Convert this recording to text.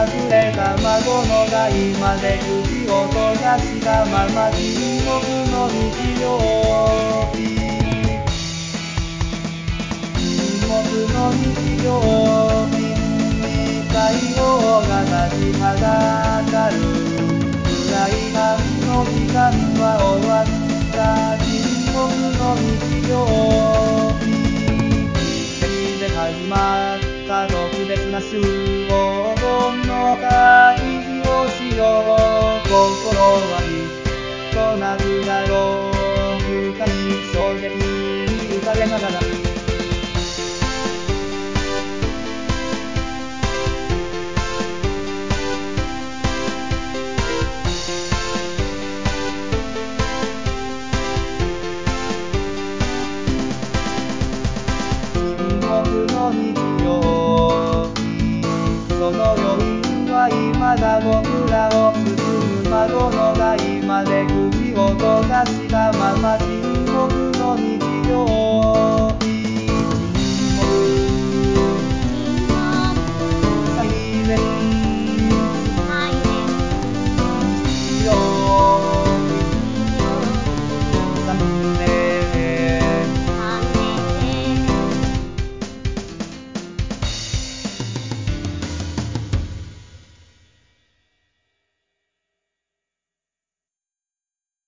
溢れた孫の代まで口を閉ざしたまま沈黙の日曜日、沈黙の日曜日に太陽が立ちはだかる。暗い半の時間は終わった。沈黙の日曜日で始まった特別な週、黄金の会をしよう。心はきっとなくだろう。深い衝撃に打たれながらの日曜日、その余韻は未だ僕らを包む。孫の代まで口を閉ざしたまま沈黙の日曜日